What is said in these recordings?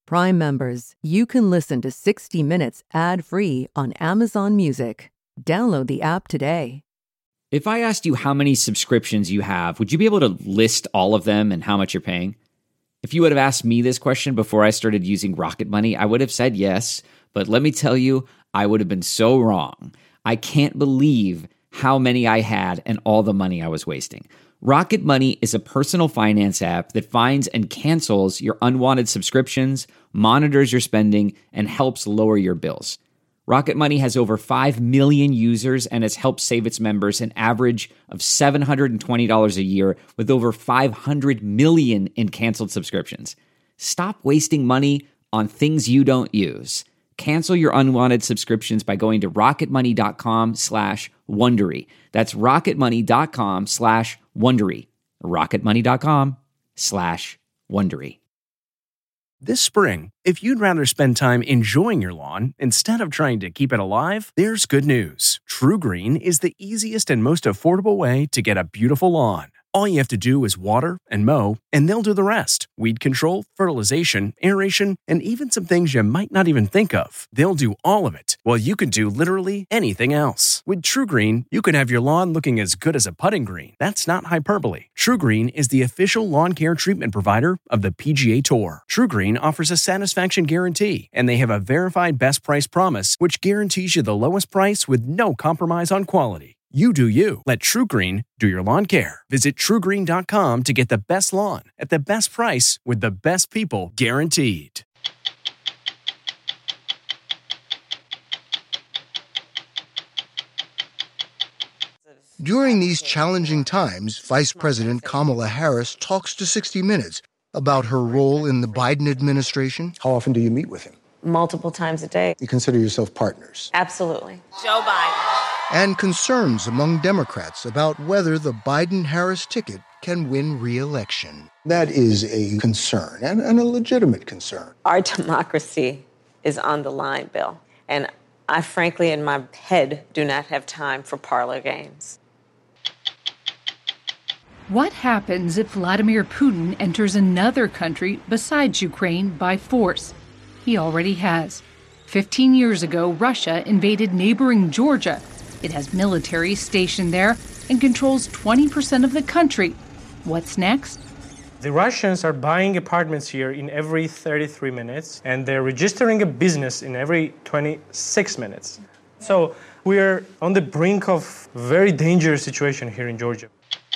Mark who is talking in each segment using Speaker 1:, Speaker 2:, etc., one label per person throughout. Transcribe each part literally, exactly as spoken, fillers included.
Speaker 1: Prime members, you can listen to sixty minutes ad-free on Amazon Music. Download the app today.
Speaker 2: If I asked you how many subscriptions you have, would you be able to list all of them and how much you're paying? If you would have asked me this question before I started using Rocket Money, I would have said yes, but let me tell you, I would have been so wrong. I can't believe how many I had and all the money I was wasting. Rocket Money is a personal finance app that finds and cancels your unwanted subscriptions, monitors your spending, and helps lower your bills. Rocket Money has over five million users and has helped save its members an average of seven hundred twenty dollars a year with over five hundred million in canceled subscriptions. Stop wasting money on things you don't use. Cancel your unwanted subscriptions by going to rocketmoney.com slash Wondery. That's rocketmoney.com slash Wondery. rocketmoney.com slash Wondery.
Speaker 3: This spring, if you'd rather spend time enjoying your lawn instead of trying to keep it alive, there's good news. True Green is the easiest and most affordable way to get a beautiful lawn. All you have to do is water and mow, and they'll do the rest. Weed control, fertilization, aeration, and even some things you might not even think of. They'll do all of it, while you can do literally anything else. With True Green, you can have your lawn looking as good as a putting green. That's not hyperbole. True Green is the official lawn care treatment provider of the P G A Tour. True Green offers a satisfaction guarantee, and they have a verified best price promise, which guarantees you the lowest price with no compromise on quality. You do you. Let True Green do your lawn care. Visit true green dot com to get the best lawn at the best price with the best people guaranteed.
Speaker 4: During these challenging times, Vice President Kamala Harris talks to sixty minutes about her role in the Biden administration.
Speaker 5: How often do you meet with him?
Speaker 6: Multiple times a day.
Speaker 5: You consider yourself partners?
Speaker 6: Absolutely.
Speaker 7: Joe Biden.
Speaker 4: And concerns among Democrats about whether the Biden-Harris ticket can win re-election.
Speaker 5: That is a concern, and, and a legitimate concern.
Speaker 6: Our democracy is on the line, Bill. And I frankly, in my head, do not have time for parlor games.
Speaker 8: What happens if Vladimir Putin enters another country besides Ukraine by force? He already has. Fifteen years ago, Russia invaded neighboring Georgia. It has military stationed there and controls twenty percent of the country. What's next?
Speaker 9: The Russians are buying apartments here in every thirty-three minutes, and they're registering a business in every twenty-six minutes. So we're on the brink of a very dangerous situation here in Georgia.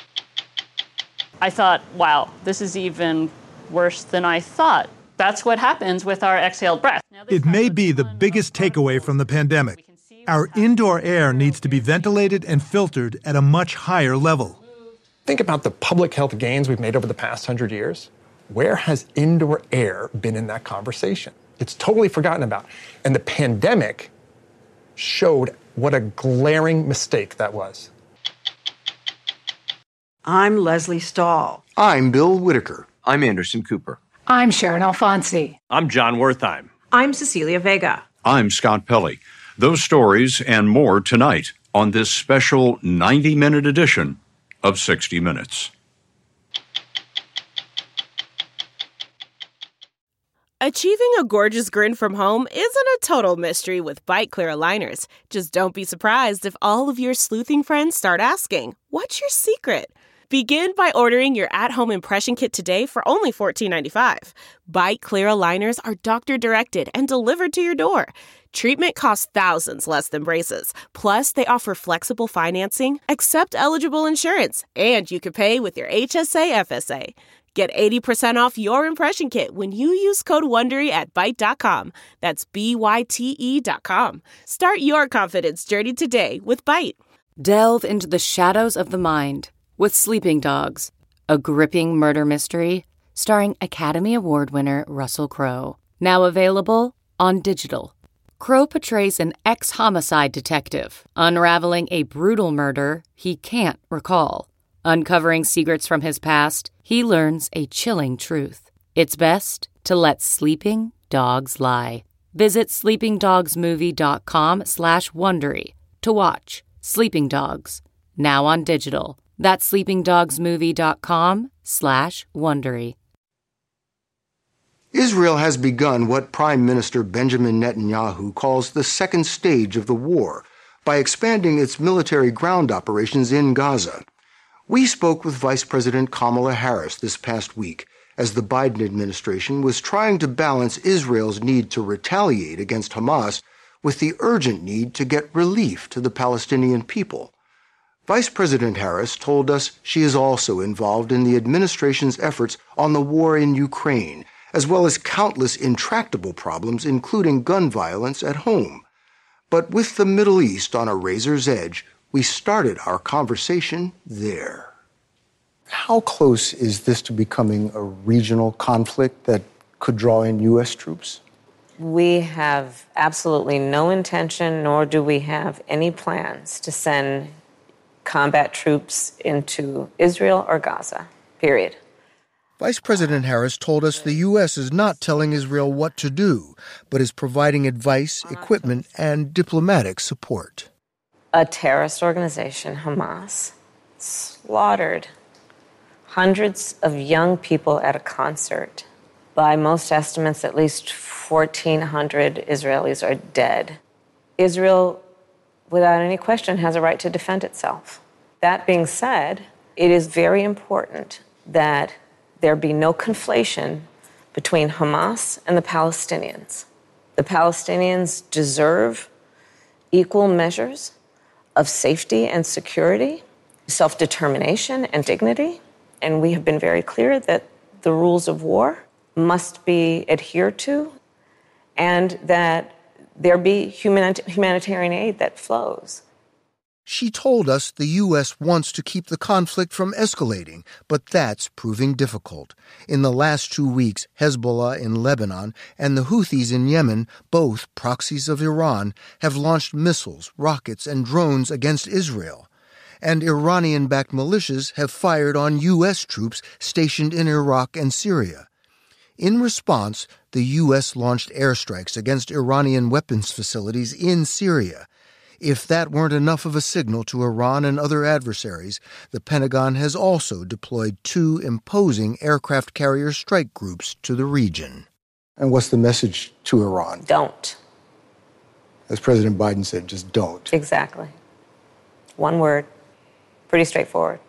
Speaker 10: I thought, wow, this is even worse than I thought. That's what happens with our exhaled breath.
Speaker 11: It may be the biggest takeaway from the pandemic. Our indoor air needs to be ventilated and filtered at a much higher level.
Speaker 12: Think about the public health gains we've made over the past hundred years. Where has indoor air been in that conversation? It's totally forgotten about. And the pandemic showed what a glaring mistake that was.
Speaker 13: I'm Leslie Stahl.
Speaker 4: I'm Bill Whitaker.
Speaker 14: I'm Anderson Cooper.
Speaker 8: I'm Sharon Alfonsi.
Speaker 15: I'm John Wertheim.
Speaker 13: I'm Cecilia Vega.
Speaker 16: I'm Scott Pelley. Those stories and more tonight on this special ninety-minute edition of sixty minutes.
Speaker 17: Achieving a gorgeous grin from home isn't a total mystery with Byte Clear aligners. Just don't be surprised if all of your sleuthing friends start asking, "What's your secret?" Begin by ordering your at-home impression kit today for only fourteen ninety-five. Byte Clear aligners are doctor-directed and delivered to your door. Treatment costs thousands less than braces. Plus, they offer flexible financing, accept eligible insurance, and you can pay with your H S A F S A. Get eighty percent off your impression kit when you use code WONDERY at byte dot com. That's B Y T E dot com. Start your confidence journey today with Byte.
Speaker 18: Delve into the shadows of the mind with Sleeping Dogs, a gripping murder mystery starring Academy Award winner Russell Crowe. Now available on digital. Crowe portrays an ex-homicide detective unraveling a brutal murder he can't recall. Uncovering secrets from his past, he learns a chilling truth. It's best to let sleeping dogs lie. Visit sleepingdogsmovie.com slash Wondery to watch Sleeping Dogs, now on digital. That's sleepingdogsmovie.com slash Wondery.
Speaker 4: Israel has begun what Prime Minister Benjamin Netanyahu calls the second stage of the war by expanding its military ground operations in Gaza. We spoke with Vice President Kamala Harris this past week as the Biden administration was trying to balance Israel's need to retaliate against Hamas with the urgent need to get relief to the Palestinian people. Vice President Harris told us she is also involved in the administration's efforts on the war in Ukraine, as well as countless intractable problems, including gun violence at home. But with the Middle East on a razor's edge, we started our conversation there.
Speaker 5: How close is this to becoming a regional conflict that could draw in U S troops?
Speaker 6: We have absolutely no intention, nor do we have any plans to send combat troops into Israel or Gaza, period.
Speaker 4: Vice President Harris told us the U S is not telling Israel what to do, but is providing advice, equipment, and diplomatic support.
Speaker 6: A terrorist organization, Hamas, slaughtered hundreds of young people at a concert. By most estimates, at least fourteen hundred Israelis are dead. Israel, without any question, has a right to defend itself. That being said, it is very important that there be no conflation between Hamas and the Palestinians. The Palestinians deserve equal measures of safety and security, self-determination and dignity, and we have been very clear that the rules of war must be adhered to and that there be humanitarian aid that flows.
Speaker 4: She told us the U S wants to keep the conflict from escalating, but that's proving difficult. In the last two weeks, Hezbollah in Lebanon and the Houthis in Yemen, both proxies of Iran, have launched missiles, rockets, and drones against Israel. And Iranian-backed militias have fired on U S troops stationed in Iraq and Syria. In response, the U S launched airstrikes against Iranian weapons facilities in Syria. If that weren't enough of a signal to Iran and other adversaries, the Pentagon has also deployed two imposing aircraft carrier strike groups to the region.
Speaker 5: And what's the message to Iran?
Speaker 6: Don't.
Speaker 5: As President Biden said, just don't.
Speaker 6: Exactly. One word. Pretty straightforward.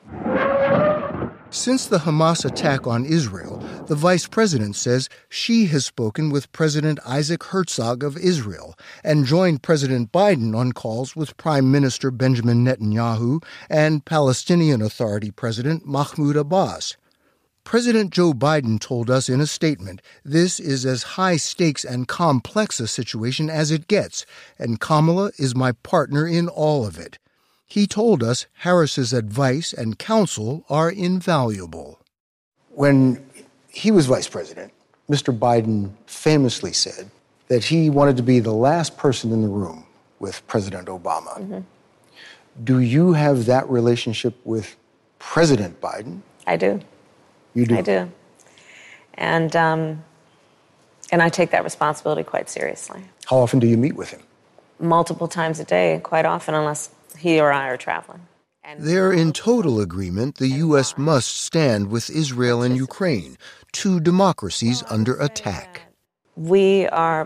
Speaker 4: Since the Hamas attack on Israel, the vice president says she has spoken with President Isaac Herzog of Israel and joined President Biden on calls with Prime Minister Benjamin Netanyahu and Palestinian Authority President Mahmoud Abbas. President Joe Biden told us in a statement, this is as high stakes and complex a situation as it gets, and Kamala is my partner in all of it. He told us Harris's advice and counsel are invaluable.
Speaker 5: When he was vice president, Mister Biden famously said that he wanted to be the last person in the room with President Obama. Mm-hmm. Do you have that relationship with President Biden?
Speaker 6: I do.
Speaker 5: You do?
Speaker 6: I do. And, um, and I take that responsibility quite seriously.
Speaker 5: How often do you meet with him?
Speaker 6: Multiple times a day, quite often, unless he or I are traveling.
Speaker 4: They're in total agreement the U S must stand with Israel and Ukraine, two democracies under attack.
Speaker 6: We are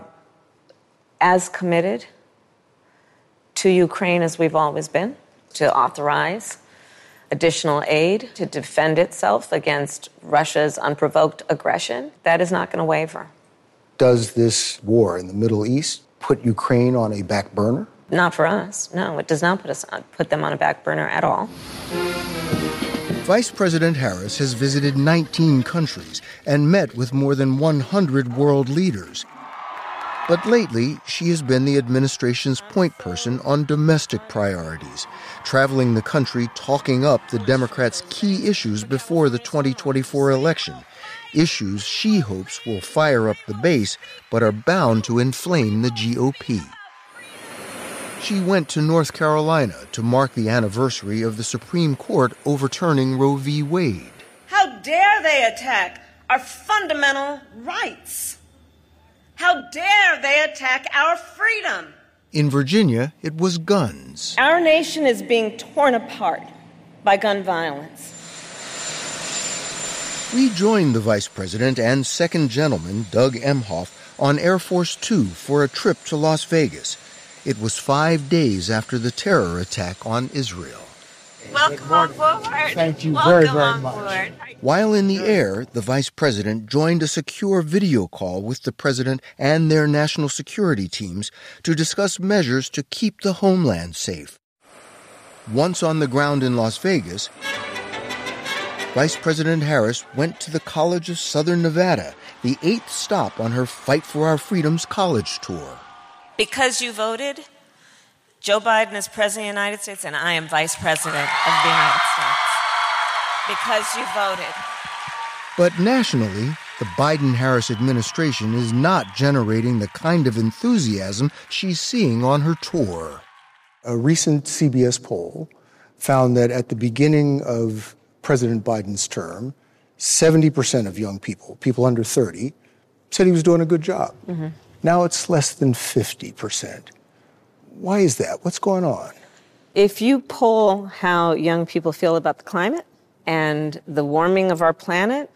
Speaker 6: as committed to Ukraine as we've always been, to authorize additional aid to defend itself against Russia's unprovoked aggression. That is not going to waver.
Speaker 5: Does this war in the Middle East put Ukraine on a back burner?
Speaker 6: Not for us. No, it does not put us on, put them on a back burner at all.
Speaker 4: Vice President Harris has visited nineteen countries and met with more than one hundred world leaders. But lately, she has been the administration's point person on domestic priorities, traveling the country talking up the Democrats' key issues before the twenty twenty-four election, issues she hopes will fire up the base but are bound to inflame the G O P. She went to North Carolina to mark the anniversary of the Supreme Court overturning Roe v. Wade.
Speaker 7: How dare they attack our fundamental rights? How dare they attack our freedom?
Speaker 4: In Virginia, it was guns.
Speaker 7: Our nation is being torn apart by gun violence.
Speaker 5: We joined the Vice President and Second Gentleman, Doug Emhoff, on Air Force Two for a trip to Las Vegas. It was five days after the terror attack on Israel.
Speaker 7: Welcome on board.
Speaker 5: Thank you
Speaker 7: Welcome
Speaker 5: very, very
Speaker 7: on
Speaker 5: much.
Speaker 7: Board.
Speaker 5: While in the air, the Vice President joined a secure video call with the President and their national security teams to discuss measures to keep the homeland safe. Once on the ground in Las Vegas, Vice President Harris went to the College of Southern Nevada, the eighth stop on her Fight for Our Freedoms college tour.
Speaker 7: Because you voted, Joe Biden is President of the United States, and I am Vice President of the United States. Because you voted.
Speaker 5: But nationally, the Biden-Harris administration is not generating the kind of enthusiasm she's seeing on her tour.
Speaker 14: A recent C B S poll found that at the beginning of President Biden's term, seventy percent of young people, people under thirty, said he was doing a good job. Mm-hmm. Now it's less than fifty percent. Why is that? What's going on?
Speaker 6: If you poll how young people feel about the climate and the warming of our planet,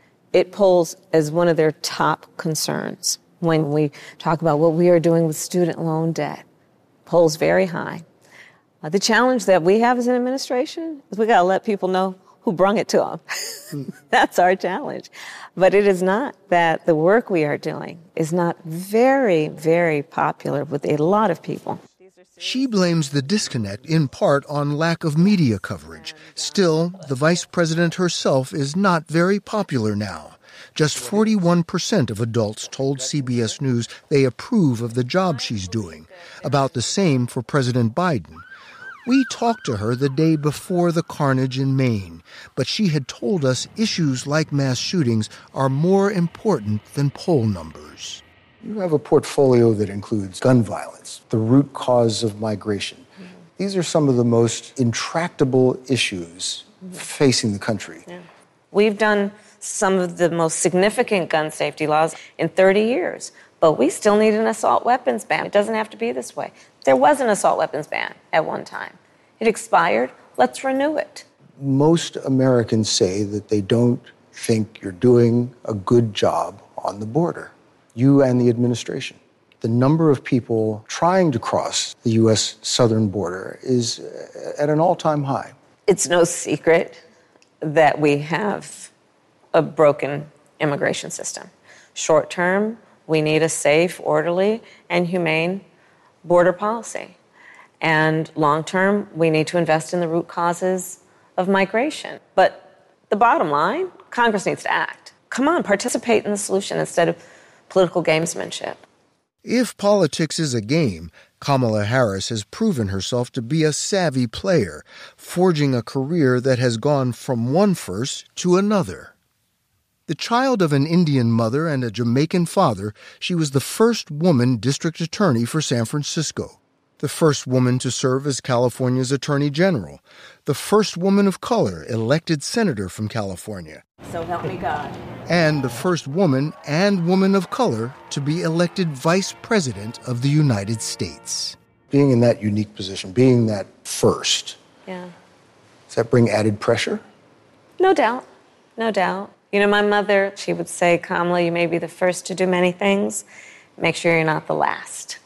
Speaker 6: it polls as one of their top concerns. When we talk about what we are doing with student loan debt, polls very high. Uh, the challenge that we have as an administration is we got to let people know who brung it to them. That's our challenge. But it is not that the work we are doing is not very, very popular with a lot of people.
Speaker 5: She blames the disconnect in part on lack of media coverage. Still, the Vice President herself is not very popular now. Just forty-one percent of adults told C B S News they approve of the job she's doing, about the same for President Biden. We talked to her the day before the carnage in Maine, but she had told us issues like mass shootings are more important than poll numbers.
Speaker 14: You have a portfolio that includes gun violence, the root cause of migration. Mm-hmm. These are some of the most intractable issues mm-hmm. facing the country.
Speaker 6: Yeah. We've done some of the most significant gun safety laws in thirty years, but we still need an assault weapons ban. It doesn't have to be this way. There was an assault weapons ban at one time. It expired. Let's renew it.
Speaker 14: Most Americans say that they don't think you're doing a good job on the border. You and the administration. The number of people trying to cross the U S southern border is at an all-time high.
Speaker 6: It's no secret that we have a broken immigration system. Short term, we need a safe, orderly, and humane border policy. And long term, we need to invest in the root causes of migration. But the bottom line, Congress needs to act. Come on, participate in the solution instead of political gamesmanship.
Speaker 5: If politics is a game, Kamala Harris has proven herself to be a savvy player, forging a career that has gone from one first to another. The child of an Indian mother and a Jamaican father, she was the first woman district attorney for San Francisco, the first woman to serve as California's attorney general, the first woman of color elected senator from California,
Speaker 6: so help me God,
Speaker 5: and the first woman and woman of color to be elected vice president of the United States.
Speaker 14: Being in that unique position, being that first,
Speaker 6: yeah.
Speaker 14: Does that bring added pressure?
Speaker 6: No doubt, no doubt. You know, my mother, she would say, Kamala, you may be the first to do many things. Make sure you're not the last.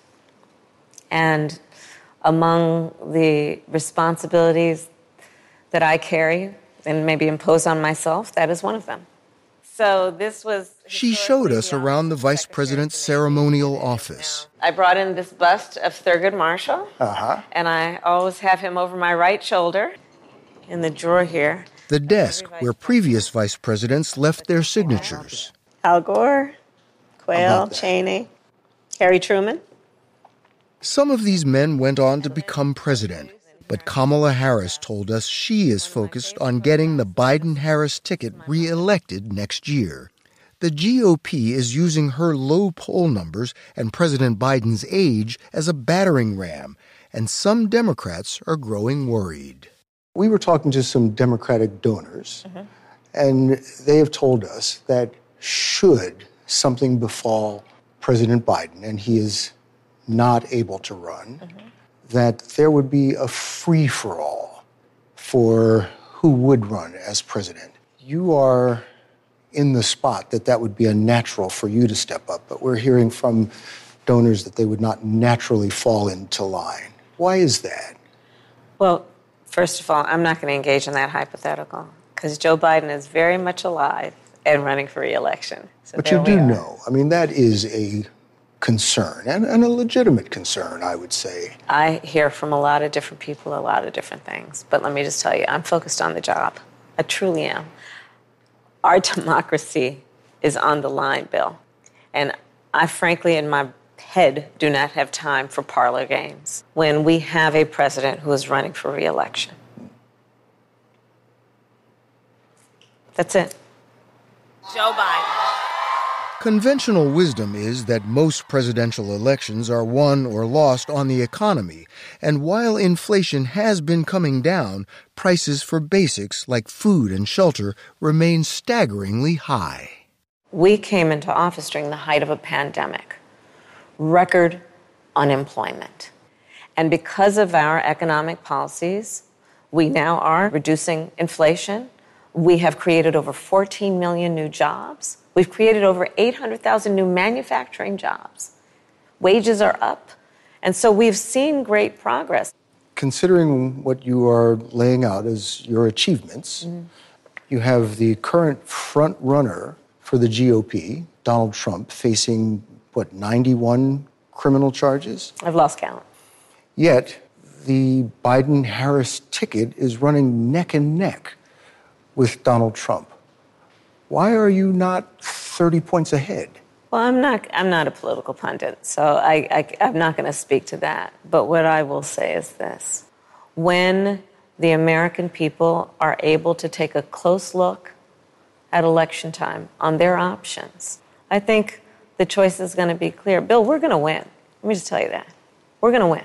Speaker 6: And among the responsibilities that I carry and maybe impose on myself, that is one of them. So this was...
Speaker 5: She showed us around the vice president's ceremonial office.
Speaker 6: I brought in this bust of Thurgood Marshall,
Speaker 14: uh-huh.
Speaker 6: and I always have him over my right shoulder in the drawer here.
Speaker 5: The desk where previous vice presidents left their signatures.
Speaker 6: Al Gore, Quayle, Cheney, Harry Truman.
Speaker 5: Some of these men went on to become president, but Kamala Harris told us she is focused on getting the Biden-Harris ticket re-elected next year. The G O P is using her low poll numbers and President Biden's age as a battering ram, and some Democrats are growing worried.
Speaker 14: We were talking to some Democratic donors, mm-hmm. and they have told us that should something befall President Biden and he is not able to run, mm-hmm. that there would be a free-for-all for who would run as president. You are
Speaker 5: in the spot, that that would be unnatural for you to step up. But we're hearing from donors that they would not naturally fall into line. Why is that?
Speaker 6: Well, first of all, I'm not going to engage in that hypothetical because Joe Biden is very much alive and running for re-election. So
Speaker 5: but you do know. I mean, that is a concern, and, and a legitimate concern, I would say.
Speaker 6: I hear from a lot of different people a lot of different things. But let me just tell you, I'm focused on the job. I truly am. Our democracy is on the line, Bill. And I frankly, in my head, do not have time for parlor games when we have a president who is running for re-election. That's it.
Speaker 17: Joe Biden.
Speaker 14: Conventional wisdom is that most presidential elections are won or lost on the economy, and while inflation has been coming down, prices for basics like food and shelter remain staggeringly high.
Speaker 6: We came into office during the height of a pandemic, record unemployment. And because of our economic policies, we now are reducing inflation. We have created over fourteen million new jobs. We've created over eight hundred thousand new manufacturing jobs. Wages are up. And so we've seen great progress.
Speaker 5: Considering what you are laying out as your achievements, mm-hmm. you have the current front runner for the G O P, Donald Trump, facing, what, ninety-one criminal charges?
Speaker 6: I've lost count.
Speaker 5: Yet, the Biden-Harris ticket is running neck and neck with Donald Trump. Why are you not thirty points ahead?
Speaker 6: Well, I'm not I'm not a political pundit, so I, I, I'm not going to speak to that. But what I will say is this. When the American people are able to take a close look at election time on their options, I think the choice is going to be clear. Bill, we're going to win. Let me just tell you that. We're going to win.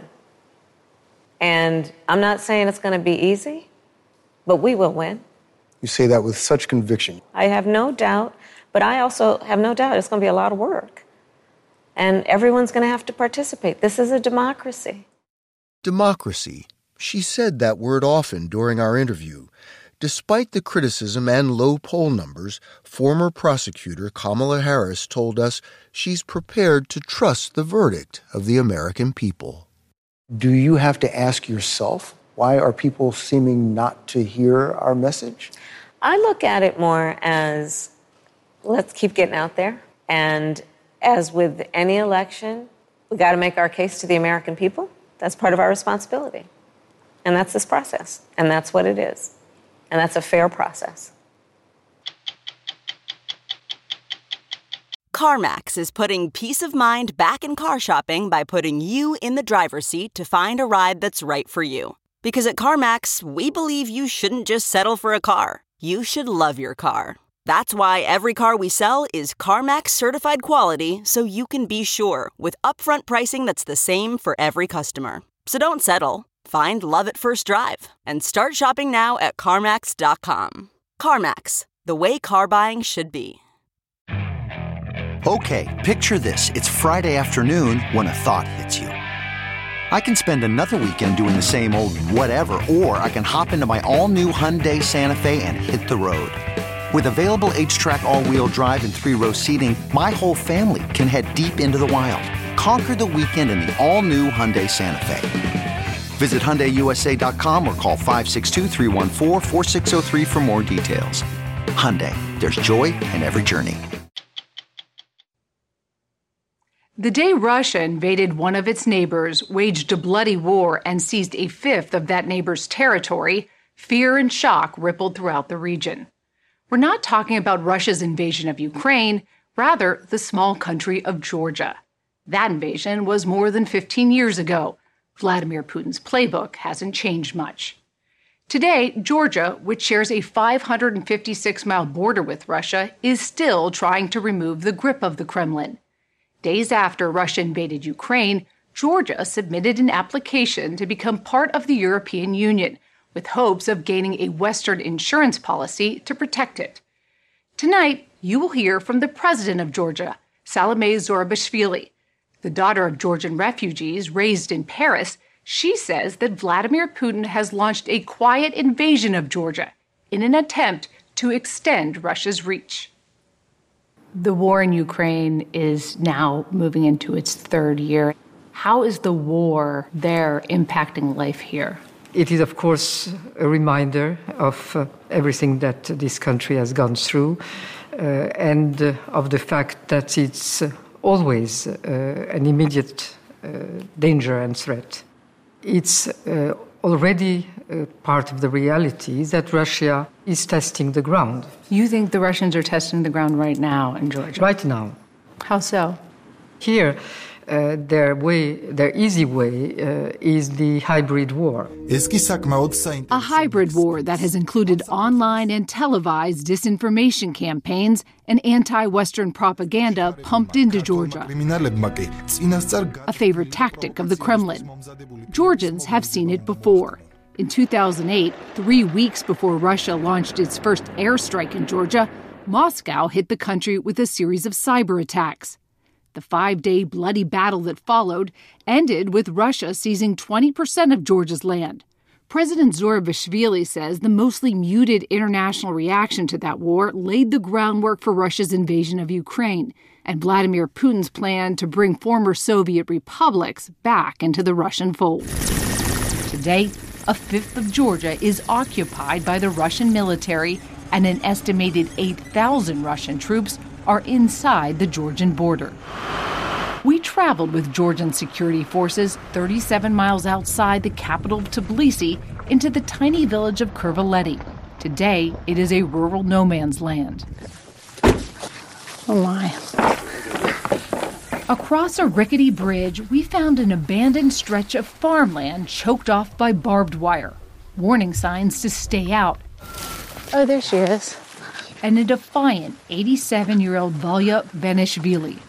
Speaker 6: And I'm not saying it's going to be easy, but we will win.
Speaker 5: You say that with such conviction.
Speaker 6: I have no doubt, but I also have no doubt it's going to be a lot of work. And everyone's going to have to participate. This is a democracy.
Speaker 14: Democracy. She said that word often during our interview. Despite the criticism and low poll numbers, former prosecutor Kamala Harris told us she's prepared to trust the verdict of the American people.
Speaker 5: Do you have to ask yourself, why are people seeming not to hear our message?
Speaker 6: I look at it more as, let's keep getting out there. And as with any election, we got to make our case to the American people. That's part of our responsibility. And that's this process. And that's what it is. And that's a fair process.
Speaker 15: CarMax is putting peace of mind back in car shopping by putting you in the driver's seat to find a ride that's right for you. Because at CarMax, we believe you shouldn't just settle for a car. You should love your car. That's why every car we sell is CarMax certified quality, so you can be sure with upfront pricing that's the same for every customer. So don't settle. Find love at first drive and start shopping now at CarMax dot com. CarMax, the way car buying should be.
Speaker 19: Okay, picture this. It's Friday afternoon when a thought hits you. I can spend another weekend doing the same old whatever, or I can hop into my all-new Hyundai Santa Fe and hit the road. With available H-Track all-wheel drive and three-row seating, my whole family can head deep into the wild. Conquer the weekend in the all-new Hyundai Santa Fe. Visit Hyundai U S A dot com or call five six two, three one four, four six zero three for more details. Hyundai, there's joy in every journey.
Speaker 8: The day Russia invaded one of its neighbors, waged a bloody war, and seized a fifth of that neighbor's territory, fear and shock rippled throughout the region. We're not talking about Russia's invasion of Ukraine, rather the small country of Georgia. That invasion was more than fifteen years ago. Vladimir Putin's playbook hasn't changed much. Today, Georgia, which shares a five hundred fifty-six mile border with Russia, is still trying to remove the grip of the Kremlin. Days after Russia invaded Ukraine, Georgia submitted an application to become part of the European Union, with hopes of gaining a Western insurance policy to protect it. Tonight, you will hear from the president of Georgia, Salameh Zurabishvili. The daughter of Georgian refugees raised in Paris, she says that Vladimir Putin has launched a quiet invasion of Georgia in an attempt to extend Russia's reach. The war in Ukraine is now moving into its third year. How is the war there impacting life here?
Speaker 20: It is, of course, a reminder of uh, everything that this country has gone through uh, and uh, of the fact that it's uh, always uh, an immediate uh, danger and threat. It's uh, already uh, part of the reality that Russia is testing the ground.
Speaker 8: You think the Russians are testing the ground right now in Georgia?
Speaker 20: Right now.
Speaker 8: How so?
Speaker 20: Here, uh, their way, their easy way, uh, is the hybrid war.
Speaker 21: A hybrid war that has included online and televised disinformation campaigns and anti-Western propaganda pumped into Georgia, a favorite tactic of the Kremlin. Georgians have seen it before. In two thousand eight, three weeks before Russia launched its first airstrike in Georgia, Moscow hit the country with a series of cyber attacks. The five-day bloody battle that followed ended with Russia seizing twenty percent of Georgia's land. President Zurabishvili says the mostly muted international reaction to that war laid the groundwork for Russia's invasion of Ukraine and Vladimir Putin's plan to bring former Soviet republics back into the Russian fold. Today, a fifth of Georgia is occupied by the Russian military, and an estimated eight thousand Russian troops are inside the Georgian border. We traveled with Georgian security forces thirty-seven miles outside the capital of Tbilisi into the tiny village of Kurvaleti. Today, it is a rural no man's land.
Speaker 8: Oh my. Across a rickety bridge, we found an abandoned stretch of farmland choked off by barbed wire. Warning signs to stay out.
Speaker 6: Oh, there she is.
Speaker 8: And a defiant eighty-seven-year-old Valya Benishvili.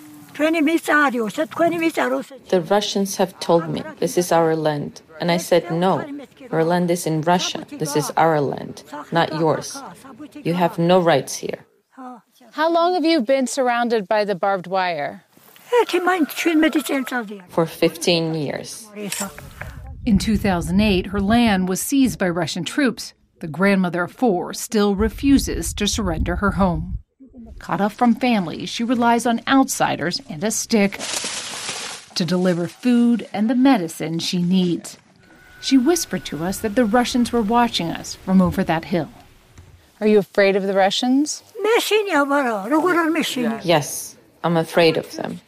Speaker 6: The Russians have told me this is our land. And I said, no, our land is in Russia. This is our land, not yours. You have no rights here.
Speaker 22: How long have you been surrounded by the barbed wire?
Speaker 6: For fifteen years.
Speaker 8: In two thousand eight, her land was seized by Russian troops. The grandmother of four still refuses to surrender her home. Cut off from family, she relies on outsiders and a stick to deliver food and the medicine she needs. She whispered to us that the Russians were watching us from over that hill.
Speaker 22: Are you afraid of the Russians?
Speaker 6: Yes, I'm afraid of them.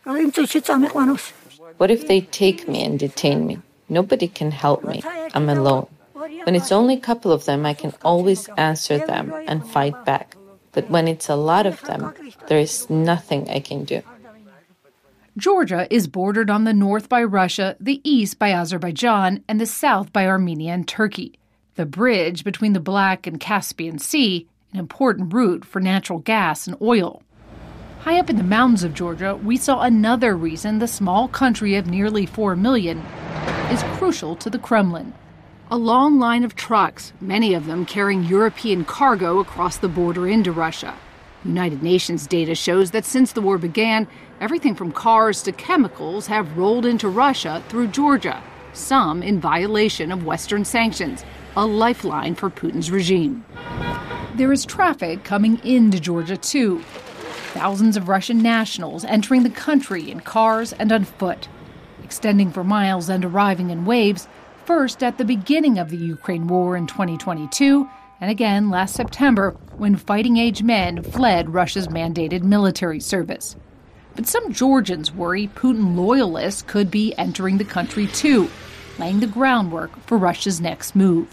Speaker 6: What if they take me and detain me? Nobody can help me. I'm alone. When it's only a couple of them, I can always answer them and fight back. But when it's a lot of them, there is nothing I can do.
Speaker 8: Georgia is bordered on the north by Russia, the east by Azerbaijan, and the south by Armenia and Turkey. The bridge between the Black and Caspian Sea, an important route for natural gas and oil. High up in the mountains of Georgia, we saw another reason the small country of nearly four million is crucial to the Kremlin. A long line of trucks, many of them carrying European cargo across the border into Russia. United Nations data shows that since the war began, everything from cars to chemicals have rolled into Russia through Georgia, some in violation of Western sanctions, a lifeline for Putin's regime. There is traffic coming into Georgia, too. Thousands of Russian nationals entering the country in cars and on foot, extending for miles and arriving in waves, first at the beginning of the Ukraine war in twenty twenty-two, and again last September when fighting-age men fled Russia's mandated military service. But some Georgians worry Putin loyalists could be entering the country too, laying the groundwork for Russia's next move.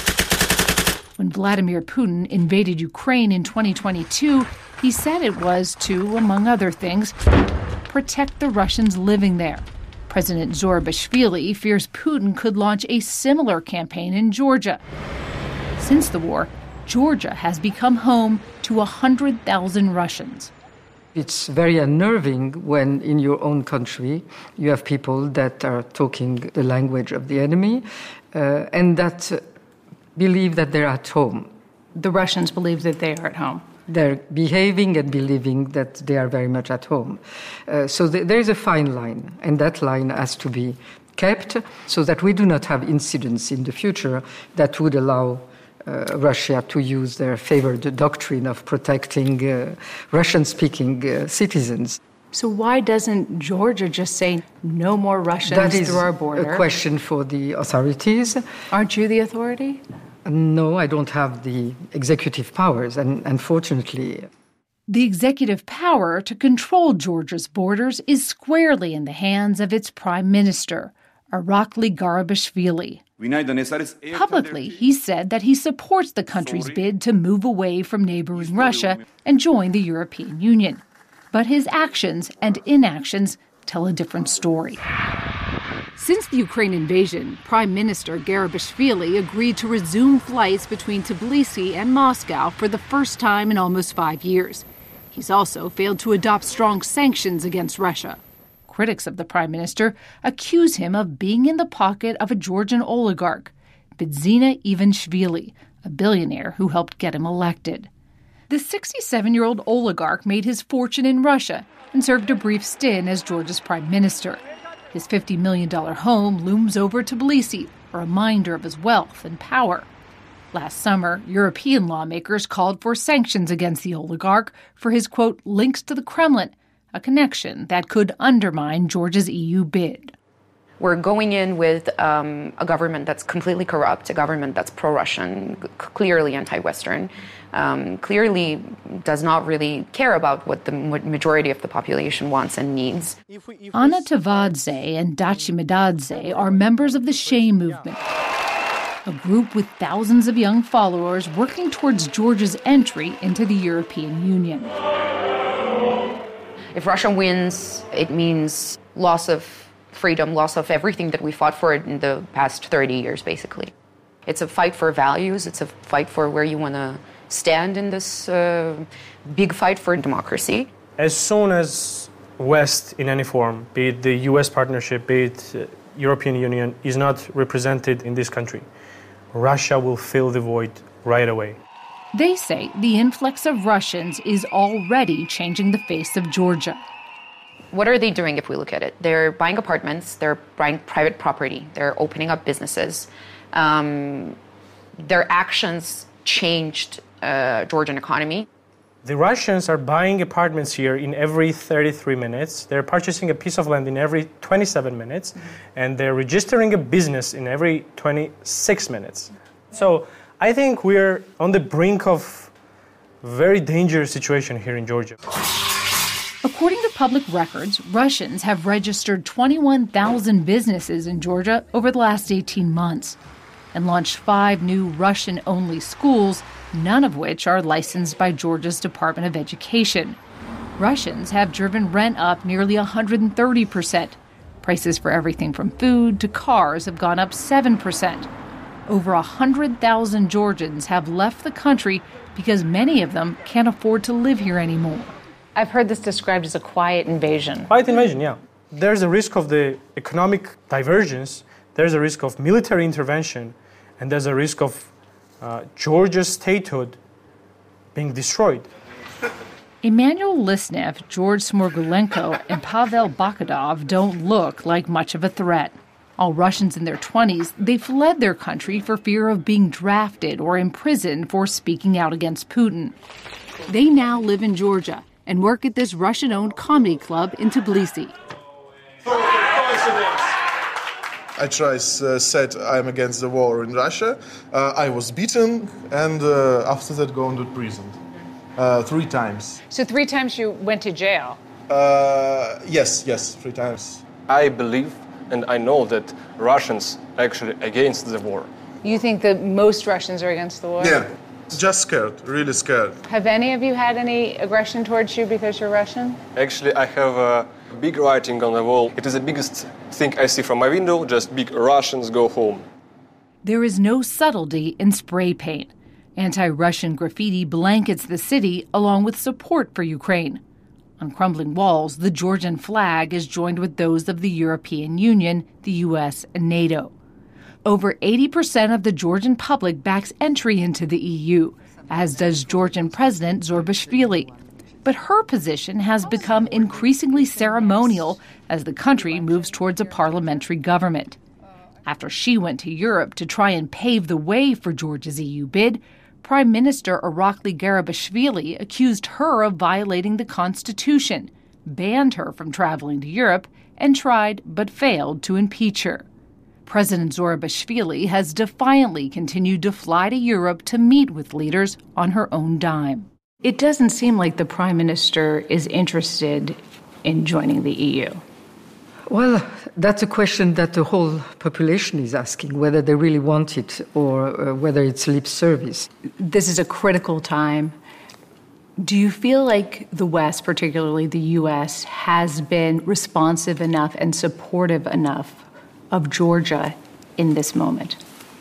Speaker 8: When Vladimir Putin invaded Ukraine in twenty twenty-two, he said it was to, among other things, protect the Russians living there. President Zurabishvili fears Putin could launch a similar campaign in Georgia. Since the war, Georgia has become home to one hundred thousand Russians.
Speaker 20: It's very unnerving when in your own country you have people that are talking the language of the enemy uh, and that uh, believe that they're at home.
Speaker 8: The Russians believe that they are at home.
Speaker 20: They're behaving and believing that they are very much at home. Uh, so th- there is a fine line, and that line has to be kept so that we do not have incidents in the future that would allow uh, Russia to use their favored doctrine of protecting uh, Russian-speaking uh, citizens.
Speaker 22: So why doesn't Georgia just say no more Russians
Speaker 20: that is
Speaker 22: through our border?
Speaker 20: A question for the authorities.
Speaker 22: Aren't you the authority?
Speaker 20: No, I don't have the executive powers, and unfortunately.
Speaker 8: The executive power to control Georgia's borders is squarely in the hands of its prime minister, Irakli Garibashvili. Publicly, he said that he supports the country's bid to move away from neighboring Russia and join the European Union. But his actions and inactions tell a different story. Since the Ukraine invasion, Prime Minister Garibashvili agreed to resume flights between Tbilisi and Moscow for the first time in almost five years. He's also failed to adopt strong sanctions against Russia. Critics of the prime minister accuse him of being in the pocket of a Georgian oligarch, Bidzina Ivanishvili, a billionaire who helped get him elected. The sixty-seven-year-old oligarch made his fortune in Russia and served a brief stint as Georgia's prime minister. His fifty million dollars home looms over Tbilisi, a reminder of his wealth and power. Last summer, European lawmakers called for sanctions against the oligarch for his, quote, links to the Kremlin, a connection that could undermine Georgia's E U bid.
Speaker 1: We're going in with um, a government that's completely corrupt, a government that's pro-Russian, c- clearly anti-Western, um, clearly does not really care about what the majority of the population wants and needs.
Speaker 8: Anna Tavadze and Daci Medadze are members of the Shea movement, a group with thousands of young followers working towards Georgia's entry into the European Union.
Speaker 1: If Russia wins, it means loss of freedom, loss of everything that we fought for in the past thirty years, basically. It's a fight for values. It's a fight for where you want to stand in this uh, big fight for democracy.
Speaker 9: As soon as West in any form, be it the U S partnership, be it uh, European Union, is not represented in this country, Russia will fill the void right away.
Speaker 8: They say the influx of Russians is already changing the face of Georgia.
Speaker 1: What are they doing if we look at it? They're buying apartments, they're buying private property, they're opening up businesses. Um, their actions changed uh, Georgian economy.
Speaker 9: The Russians are buying apartments here in every thirty-three minutes. They're purchasing a piece of land in every twenty-seven minutes, mm-hmm. and they're registering a business in every twenty-six minutes. So I think we're on the brink of a very dangerous situation here in Georgia.
Speaker 8: According to public records, Russians have registered twenty-one thousand businesses in Georgia over the last eighteen months and launched five new Russian-only schools, none of which are licensed by Georgia's Department of Education. Russians have driven rent up nearly one hundred thirty percent. Prices for everything from food to cars have gone up seven percent. Over one hundred thousand Georgians have left the country because many of them can't afford to live here anymore.
Speaker 22: I've heard this described as a quiet invasion.
Speaker 9: Quiet invasion, yeah. There's a risk of the economic divergence, there's a risk of military intervention, and there's a risk of uh, Georgia's statehood being destroyed.
Speaker 8: Emmanuel Lisnev, George Smorgulenko, and Pavel Bakadov don't look like much of a threat. All Russians in their twenties, they fled their country for fear of being drafted or imprisoned for speaking out against Putin. They now live in Georgia and work at this Russian-owned comedy club in Tbilisi.
Speaker 2: I twice uh, said I'm against the war in Russia. Uh, I was beaten, and uh, after that gone to prison uh, three times.
Speaker 22: So three times you went to jail?
Speaker 2: Uh, yes, yes, three times.
Speaker 23: I believe and I know that Russians are actually against the war.
Speaker 22: You think that most Russians are against the war?
Speaker 2: Yeah. Just scared, really scared.
Speaker 22: Have any of you had any aggression towards you because you're Russian?
Speaker 23: Actually, I have a big writing on the wall. It is the biggest thing I see from my window, just big Russians go home.
Speaker 8: There is no subtlety in spray paint. Anti-Russian graffiti blankets the city along with support for Ukraine. On crumbling walls, the Georgian flag is joined with those of the European Union, the U S, and NATO. Over eighty percent of the Georgian public backs entry into the E U, as does Georgian President Zurabishvili. But her position has become increasingly ceremonial as the country moves towards a parliamentary government. After she went to Europe to try and pave the way for Georgia's E U bid, Prime Minister Irakli Garibashvili accused her of violating the Constitution, banned her from traveling to Europe, and tried but failed to impeach her. President Zorabashvili has defiantly continued to fly to Europe to meet with leaders on her own dime. It doesn't seem like the Prime Minister is interested in joining the E U.
Speaker 20: Well, that's a question that the whole population is asking, whether they really want it or uh, whether it's lip service.
Speaker 8: This is a critical time. Do you feel like the West, particularly the U S, has been responsive enough and supportive enough of Georgia in this moment?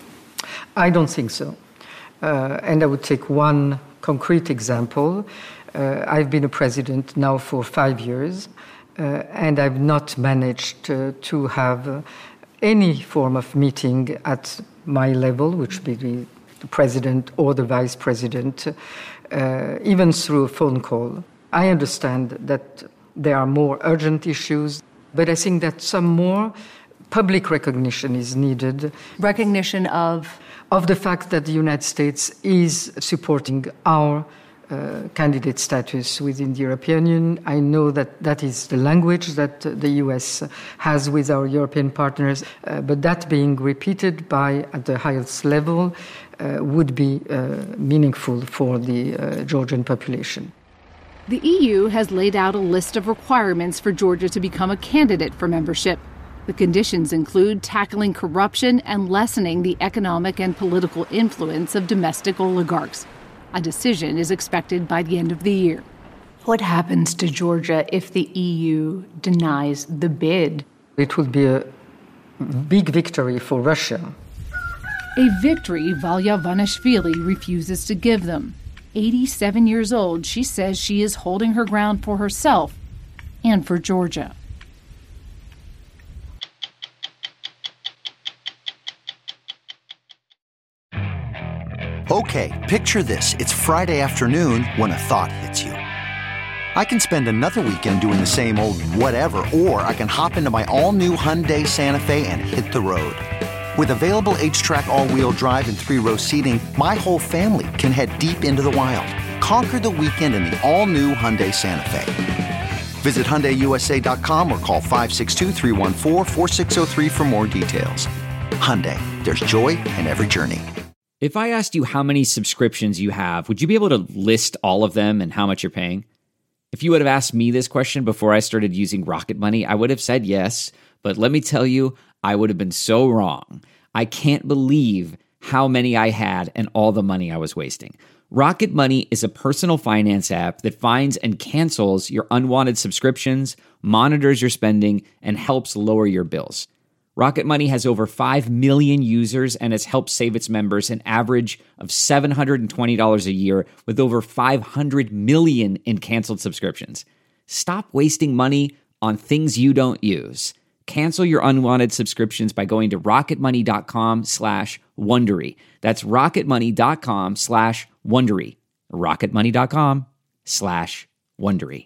Speaker 20: I don't think so. Uh, and I would take one concrete example. Uh, I've been a president now for five years. Uh, and I've not managed uh, to have uh, any form of meeting at my level, which would be the president or the vice president, uh, even through a phone call. I understand that there are more urgent issues, but I think that some more public recognition is needed.
Speaker 8: Recognition of?
Speaker 20: Of the fact that the United States is supporting our Uh, candidate status within the European Union. I know that that is the language that uh, the U S has with our European partners, uh, but that being repeated by at the highest level uh, would be uh, meaningful for the uh, Georgian population.
Speaker 21: The E U has laid out a list of requirements for Georgia to become a candidate for membership. The conditions include tackling corruption and lessening the economic and political influence of domestic oligarchs. A decision is expected by the end of the year.
Speaker 8: What happens to Georgia if the E U denies the bid?
Speaker 20: It would be a big victory for Russia.
Speaker 21: A victory Valya Vanashvili refuses to give them. eighty-seven years old, she says she is holding her ground for herself and for Georgia.
Speaker 19: Okay, picture this. It's Friday afternoon when a thought hits you. I can spend another weekend doing the same old whatever, or I can hop into my all-new Hyundai Santa Fe and hit the road. With available H-Track all-wheel drive and three-row seating, my whole family can head deep into the wild. Conquer the weekend in the all-new Hyundai Santa Fe. Visit Hyundai U S A dot com or call five six two, three one four, four six zero three for more details. Hyundai, there's joy in every journey.
Speaker 3: If I asked you how many subscriptions you have, would you be able to list all of them and how much you're paying? If you would have asked me this question before I started using Rocket Money, I would have said yes. But let me tell you, I would have been so wrong. I can't believe how many I had and all the money I was wasting. Rocket Money is a personal finance app that finds and cancels your unwanted subscriptions, monitors your spending, and helps lower your bills. Rocket Money has over five million users and has helped save its members an average of seven hundred twenty dollars a year with over five hundred million in canceled subscriptions. Stop wasting money on things you don't use. Cancel your unwanted subscriptions by going to rocketmoney.com slash Wondery. That's rocketmoney.com slash Wondery. rocketmoney.com slash Wondery.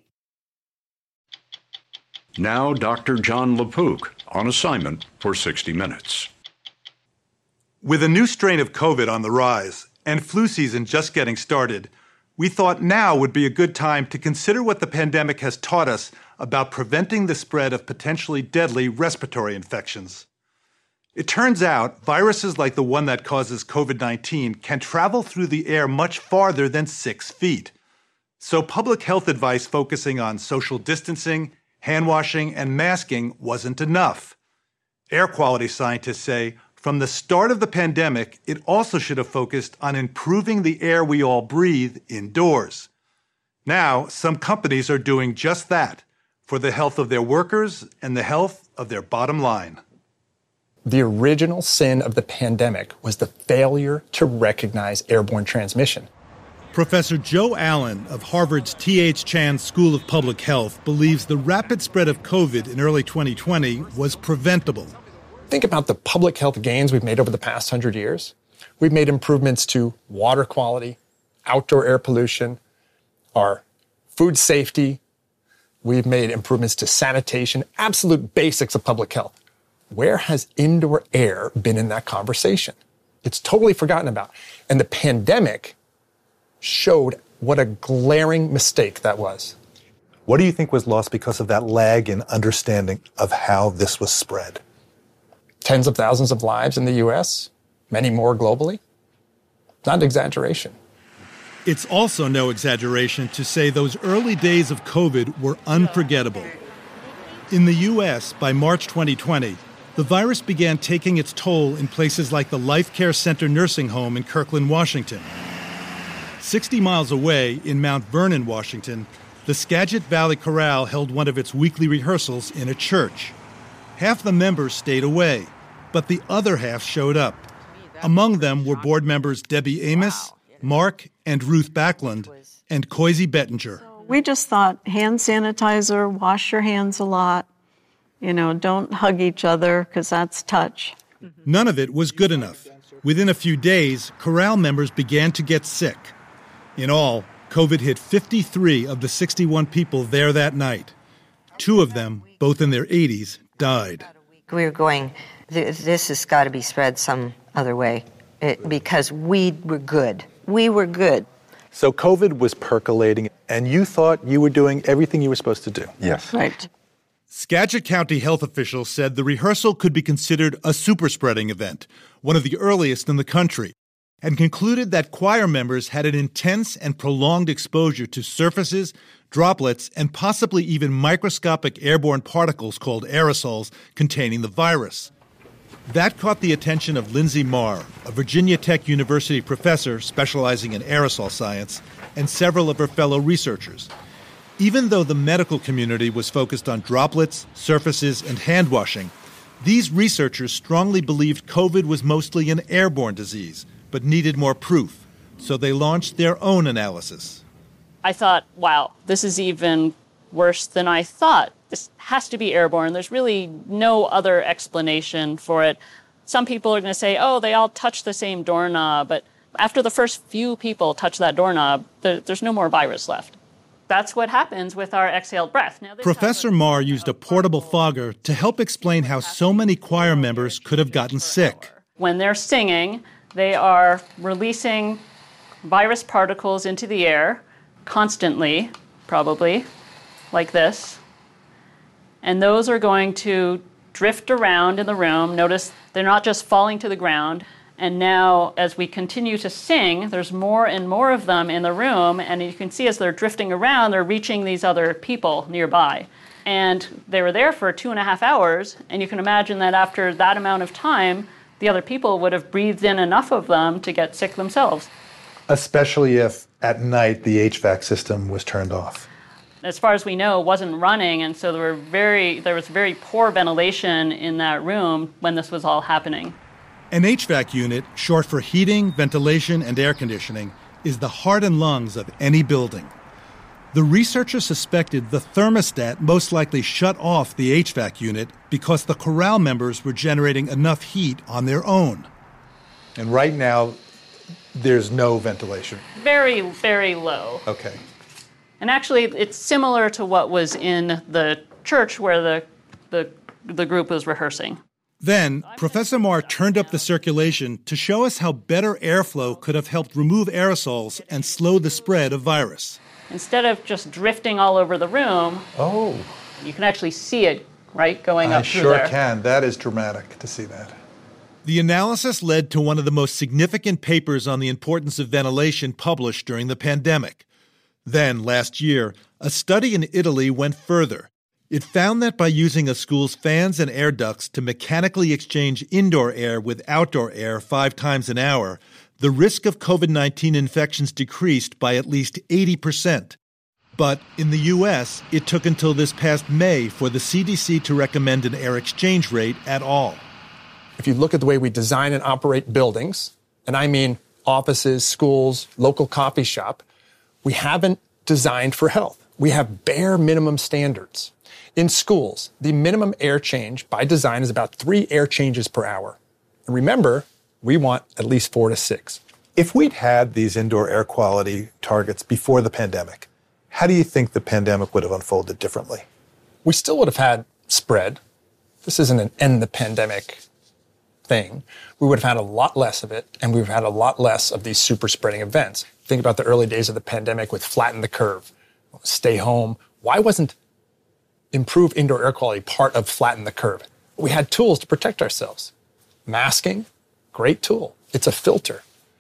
Speaker 16: Now, Doctor John LaPook on assignment for sixty minutes.
Speaker 10: With a new strain of COVID on the rise and flu season just getting started, we thought now would be a good time to consider what the pandemic has taught us about preventing the spread of potentially deadly respiratory infections. It turns out viruses like the one that causes COVID nineteen can travel through the air much farther than six feet. So public health advice focusing on social distancing, hand washing, and masking wasn't enough. Air quality scientists say from the start of the pandemic, it also should have focused on improving the air we all breathe indoors. Now, some companies are doing just that for the health of their workers and the health of their bottom line.
Speaker 12: The original sin of the pandemic was the failure to recognize airborne transmission.
Speaker 11: Professor Joe Allen of Harvard's T H Chan School of Public Health believes the rapid spread of COVID in early twenty twenty was preventable.
Speaker 12: Think about the public health gains we've made over the past hundred years. We've made improvements to water quality, outdoor air pollution, our food safety. We've made improvements to sanitation, absolute basics of public health. Where has indoor air been in that conversation? It's totally forgotten about. And the pandemic showed what a glaring mistake that was.
Speaker 11: What do you think was lost because of that lag in understanding of how this was spread?
Speaker 12: Tens of thousands of lives in the U S, many more globally. Not an exaggeration.
Speaker 11: It's also no exaggeration to say those early days of COVID were unforgettable. In the U S, by March twenty twenty, the virus began taking its toll in places like the Life Care Center nursing home in Kirkland, Washington. sixty miles away in Mount Vernon, Washington, the Skagit Valley Chorale held one of its weekly rehearsals in a church. Half the members stayed away, but the other half showed up. Among them were board members Debbie Amos, Mark and Ruth Backlund, and Koisi Bettinger.
Speaker 4: We just thought hand sanitizer, wash your hands a lot, you know, don't hug each other because that's touch.
Speaker 11: None of it was good enough. Within a few days, chorale members began to get sick. In all, COVID hit fifty-three of the sixty-one people there that night. Two of them, both in their eighties, died.
Speaker 13: We were going, this has got to be spread some other way it, because we were good. We were good.
Speaker 11: So COVID was percolating, and you thought you were doing everything you were supposed to do.
Speaker 13: Yes.
Speaker 4: Right.
Speaker 11: Skagit County health officials said the rehearsal could be considered a super-spreading event, one of the earliest in the country, and concluded that choir members had an intense and prolonged exposure to surfaces, droplets, and possibly even microscopic airborne particles called aerosols containing the virus. That caught the attention of Lindsay Marr, a Virginia Tech University professor specializing in aerosol science, and several of her fellow researchers. Even though the medical community was focused on droplets, surfaces, and hand washing, these researchers strongly believed COVID was mostly an airborne disease, but needed more proof, so they launched their own analysis.
Speaker 18: I thought, wow, this is even worse than I thought. This has to be airborne. There's really no other explanation for it. Some people are going to say, oh, they all touch the same doorknob, but after the first few people touch that doorknob, there's no more virus left. That's what happens with our exhaled breath. Now,
Speaker 11: Professor Marr used a portable fogger to help explain how so many choir members could have gotten sick.
Speaker 18: When they're singing, they are releasing virus particles into the air constantly, probably, like this. And those are going to drift around in the room. Notice they're not just falling to the ground. And now, as we continue to sing, there's more and more of them in the room. And you can see as they're drifting around, they're reaching these other people nearby. And they were there for two and a half hours. And you can imagine that after that amount of time, the other people would have breathed in enough of them to get sick themselves.
Speaker 11: Especially if at night the H V A C system was turned off.
Speaker 18: As far as we know, it wasn't running, and so there were very there was very poor ventilation in that room when this was all happening.
Speaker 11: An H V A C unit, short for heating, ventilation, and air conditioning, is the heart and lungs of any building. The researchers suspected the thermostat most likely shut off the H V A C unit because the chorale members were generating enough heat on their own. And right now, there's no ventilation.
Speaker 18: Very, very low.
Speaker 11: Okay.
Speaker 18: And actually, it's similar to what was in the church where the the, the group was rehearsing.
Speaker 11: Then, Professor Marr turned up the circulation to show us how better airflow could have helped remove aerosols and slow the spread of virus.
Speaker 18: Instead of just drifting all over the room,
Speaker 11: oh,
Speaker 18: you can actually see it, right, going
Speaker 11: I
Speaker 18: up through
Speaker 11: sure
Speaker 18: there.
Speaker 11: can. That is dramatic to see that. The analysis led to one of the most significant papers on the importance of ventilation published during the pandemic. Then, last year, a study in Italy went further. It found that by using a school's fans and air ducts to mechanically exchange indoor air with outdoor air five times an hour, the risk of COVID nineteen infections decreased by at least eighty percent. But in the U S, it took until this past May for the C D C to recommend an air exchange rate at all.
Speaker 12: If you look at the way we design and operate buildings, and I mean offices, schools, local coffee shop, we haven't designed for health. We have bare minimum standards. In schools, the minimum air change by design is about three air changes per hour. And remember, we want at least four to six.
Speaker 11: If we'd had these indoor air quality targets before the pandemic, how do you think the pandemic would have unfolded differently?
Speaker 12: We still would have had spread, this isn't an end the pandemic thing, we would have had a lot less of it, and we would have had a lot less of these super spreading events. Think about the early days of the pandemic with flatten the curve, stay home. Why wasn't improved indoor air quality part of flatten the curve? We had tools to protect ourselves. Masking, great tool. It's a filter.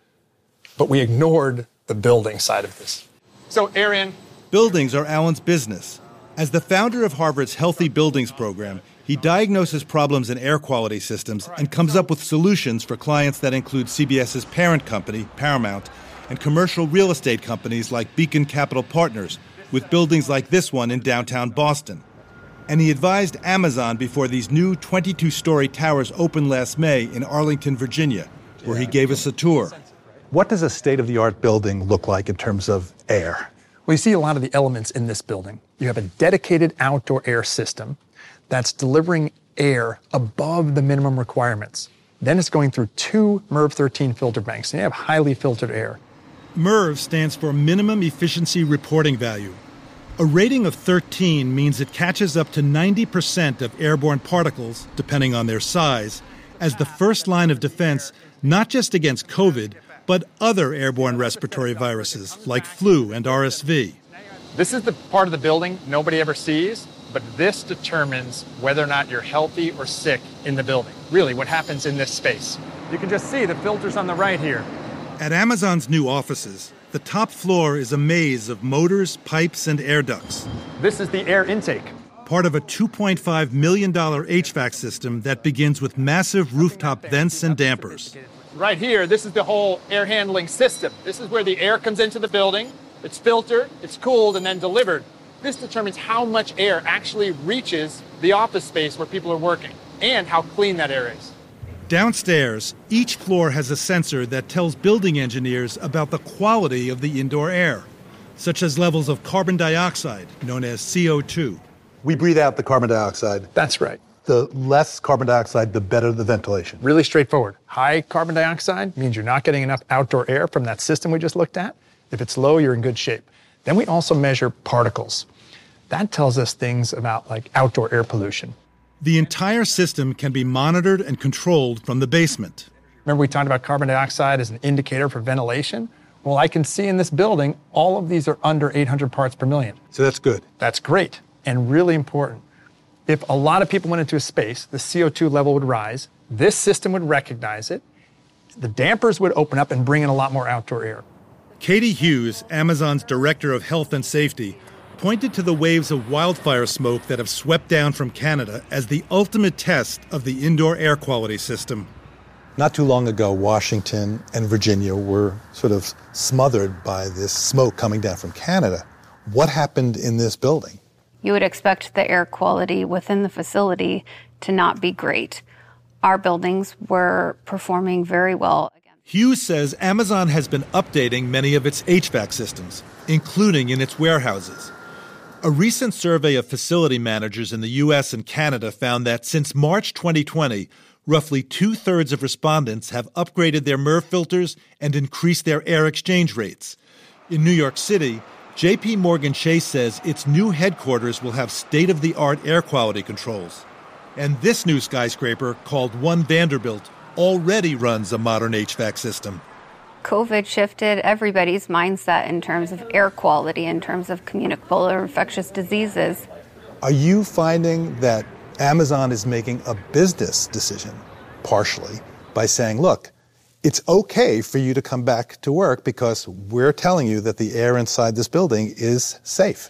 Speaker 12: But we ignored the building side of this.
Speaker 11: So, Arian. Buildings are Alan's business. As the founder of Harvard's Healthy Buildings program, he diagnoses problems in air quality systems and comes up with solutions for clients that include CBS's parent company, Paramount, and commercial real estate companies like Beacon Capital Partners, with buildings like this one in downtown Boston. And he advised Amazon before these new twenty-two story towers opened last May in Arlington, Virginia, where he gave us a tour.
Speaker 10: What does a state-of-the-art building look like in terms of air?
Speaker 12: Well, you see a lot of the elements in this building. You have a dedicated outdoor air system that's delivering air above the minimum requirements. Then it's going through two MERV thirteen filter banks, and you have highly filtered air.
Speaker 11: MERV stands for Minimum Efficiency Reporting Value. A rating of thirteen means it catches up to ninety percent of airborne particles, depending on their size, as the first line of defense, not just against COVID, but other airborne respiratory viruses like flu and R S V.
Speaker 12: This is the part of the building nobody ever sees, but this determines whether or not you're healthy or sick in the building. Really, what happens in this space. You can just see the filters on the right here.
Speaker 11: At Amazon's new offices, the top floor is a maze of motors, pipes, and air ducts.
Speaker 12: This is the air intake.
Speaker 11: Part of a two point five million dollars H V A C system that begins with massive rooftop vents and dampers.
Speaker 12: Right here, this is the whole air handling system. This is where the air comes into the building. It's filtered, it's cooled, and then delivered. This determines how much air actually reaches the office space where people are working and how clean that air is.
Speaker 11: Downstairs, each floor has a sensor that tells building engineers about the quality of the indoor air, such as levels of carbon dioxide, known as C O two.
Speaker 10: We breathe out the carbon dioxide.
Speaker 12: That's right.
Speaker 10: The less carbon dioxide, the better the ventilation.
Speaker 12: Really straightforward. High carbon dioxide means you're not getting enough outdoor air from that system we just looked at. If it's low, you're in good shape. Then we also measure particles. That tells us things about like outdoor air pollution.
Speaker 11: The entire system can be monitored and controlled from the basement.
Speaker 12: Remember we talked about carbon dioxide as an indicator for ventilation? Well, I can see in this building, all of these are under eight hundred parts per million.
Speaker 10: So that's good.
Speaker 12: That's great and really important. If a lot of people went into a space, the C O two level would rise. This system would recognize it. The dampers would open up and bring in a lot more outdoor air.
Speaker 11: Katie Hughes, Amazon's Director of Health and Safety, pointed to the waves of wildfire smoke that have swept down from Canada as the ultimate test of the indoor air quality system.
Speaker 10: Not too long ago, Washington and Virginia were sort of smothered by this smoke coming down from Canada. What happened in this building?
Speaker 7: You would expect the air quality within the facility to not be great. Our buildings were performing very well.
Speaker 11: Hughes says Amazon has been updating many of its H V A C systems, including in its warehouses. A recent survey of facility managers in the U S and Canada found that since March twenty twenty, roughly two-thirds of respondents have upgraded their MERV filters and increased their air exchange rates. In New York City, J P Morgan Chase says its new headquarters will have state-of-the-art air quality controls. And this new skyscraper, called One Vanderbilt, already runs a modern H V A C system.
Speaker 7: COVID shifted everybody's mindset in terms of air quality, in terms of communicable or infectious diseases.
Speaker 10: Are you finding that Amazon is making a business decision, partially, by saying, look, it's okay for you to come back to work because we're telling you that the air inside this building is safe?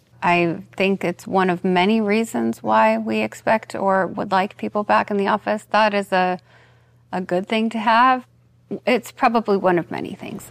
Speaker 7: I think it's one of many reasons why we expect or would like people back in the office. That is a, a good thing to have. It's probably one of many things.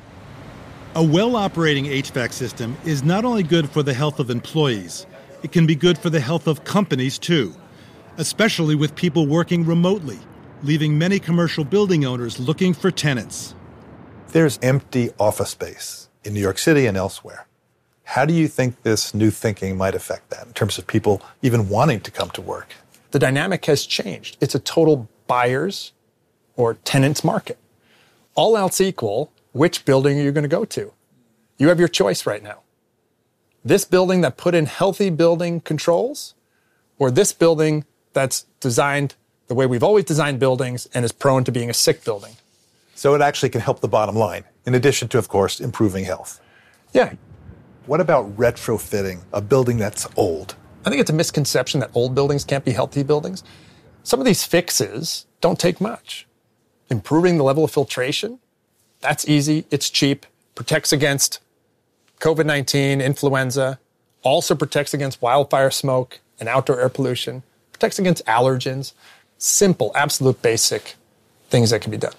Speaker 11: A well-operating H V A C system is not only good for the health of employees, it can be good for the health of companies too, especially with people working remotely, leaving many commercial building owners looking for tenants.
Speaker 10: There's empty office space in New York City and elsewhere. How do you think this new thinking might affect that in terms of people even wanting to come to work?
Speaker 12: The dynamic has changed. It's a total buyer's or tenant's market. All else equal, which building are you going to go to? You have your choice right now. This building that put in healthy building controls, or this building that's designed the way we've always designed buildings and is prone to being a sick building.
Speaker 11: So it actually can help the bottom line, in addition to, of course, improving health.
Speaker 12: Yeah.
Speaker 11: What about retrofitting a building that's old?
Speaker 12: I think it's a misconception that old buildings can't be healthy buildings. Some of these fixes don't take much. Improving the level of filtration, that's easy, it's cheap, protects against covid nineteen, influenza, also protects against wildfire smoke and outdoor air pollution, protects against allergens. Simple, absolute basic things that can be done.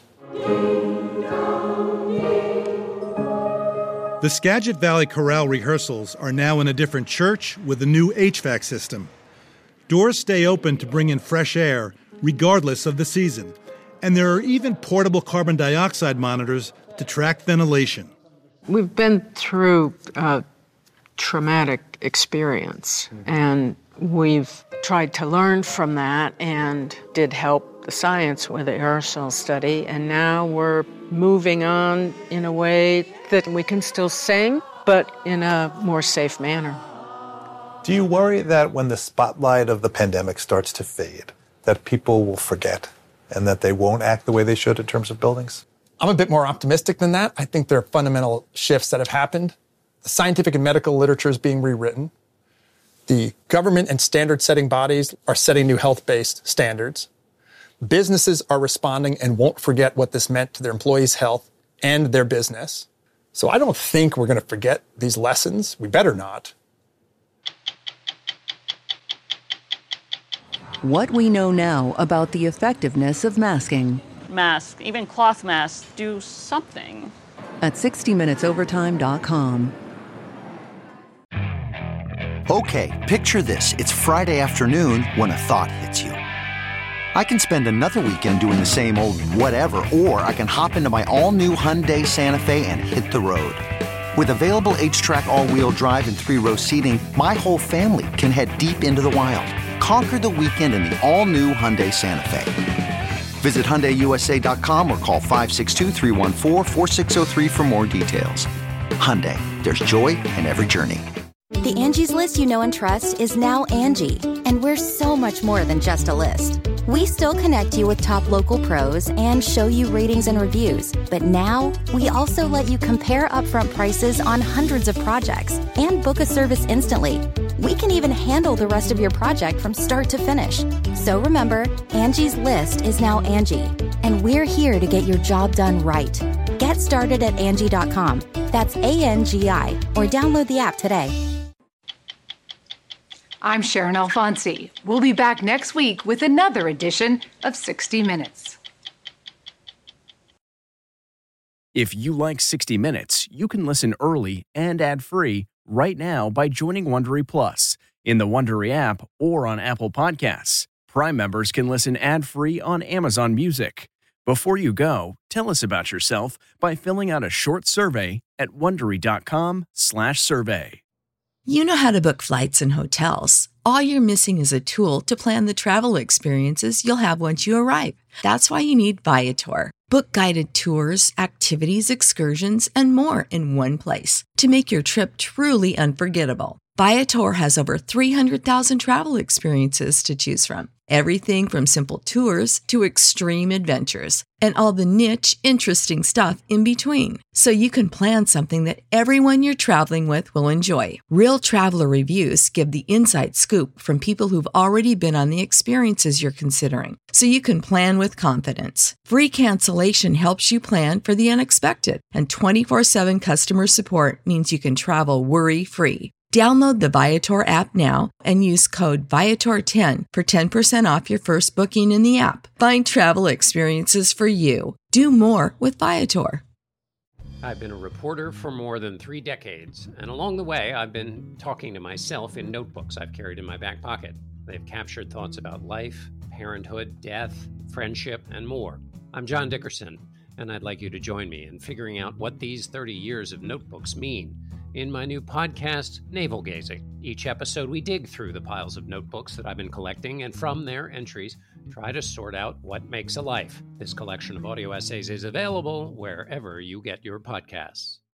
Speaker 11: The Skagit Valley Chorale rehearsals are now in a different church with a new H V A C system. Doors stay open to bring in fresh air, regardless of the season. And there are even portable carbon dioxide monitors to track ventilation.
Speaker 5: We've been through a traumatic experience, and we've tried to learn from that and did help the science with the aerosol study, and now we're moving on in a way that we can still sing, but in a more safe manner.
Speaker 11: Do you worry that when the spotlight of the pandemic starts to fade, that people will forget and that they won't act the way they should in terms of buildings?
Speaker 12: I'm a bit more optimistic than that. I think there are fundamental shifts that have happened. The scientific and medical literature is being rewritten. The government and standard-setting bodies are setting new health-based standards. Businesses are responding and won't forget what this meant to their employees' health and their business. So I don't think we're going to forget these lessons. We better not.
Speaker 14: What we know now about the effectiveness of masking.
Speaker 18: Masks, even cloth masks, do something.
Speaker 14: At sixty minutes overtime dot com.
Speaker 19: Okay, picture this. It's Friday afternoon when a thought hits you. I can spend another weekend doing the same old whatever, or I can hop into my all-new Hyundai Santa Fe and hit the road. With available H-Track all-wheel drive and three-row seating, my whole family can head deep into the wild. Conquer the weekend in the all-new Hyundai Santa Fe. Visit Hyundai U S A dot com or call five six two, three one four, four six zero three for more details. Hyundai, there's joy in every journey.
Speaker 17: The Angie's List you know and trust is now Angie, and we're so much more than just a list. We still connect you with top local pros and show you ratings and reviews, but now we also let you compare upfront prices on hundreds of projects and book a service instantly. We can even handle the rest of your project from start to finish. So remember, Angie's List is now Angie, and we're here to get your job done right. Get started at Angie dot com. That's A N G I, or download the app today.
Speaker 8: I'm Sharon Alfonsi. We'll be back next week with another edition of sixty minutes.
Speaker 24: If you like sixty minutes, you can listen early and ad-free right now by joining Wondery Plus in the Wondery app or on Apple Podcasts. Prime members can listen ad-free on Amazon Music. Before you go, tell us about yourself by filling out a short survey at wondery dot com slash survey.
Speaker 25: You know how to book flights and hotels. All you're missing is a tool to plan the travel experiences you'll have once you arrive. That's why you need Viator. Book guided tours, activities, excursions, and more in one place to make your trip truly unforgettable. Viator has over three hundred thousand travel experiences to choose from. Everything from simple tours to extreme adventures and all the niche, interesting stuff in between. So you can plan something that everyone you're traveling with will enjoy. Real traveler reviews give the inside scoop from people who've already been on the experiences you're considering. So you can plan with confidence. Free cancellation helps you plan for the unexpected. And twenty-four seven customer support means you can travel worry-free. Download the Viator app now and use code Viator ten for ten percent off your first booking in the app. Find travel experiences for you. Do more with Viator.
Speaker 26: I've been a reporter for more than three decades, and along the way, I've been talking to myself in notebooks I've carried in my back pocket. They've captured thoughts about life, parenthood, death, friendship, and more. I'm John Dickerson, and I'd like you to join me in figuring out what these thirty years of notebooks mean in my new podcast, Navel Gazing. Each episode, we dig through the piles of notebooks that I've been collecting, and from their entries, try to sort out what makes a life. This collection of audio essays is available wherever you get your podcasts.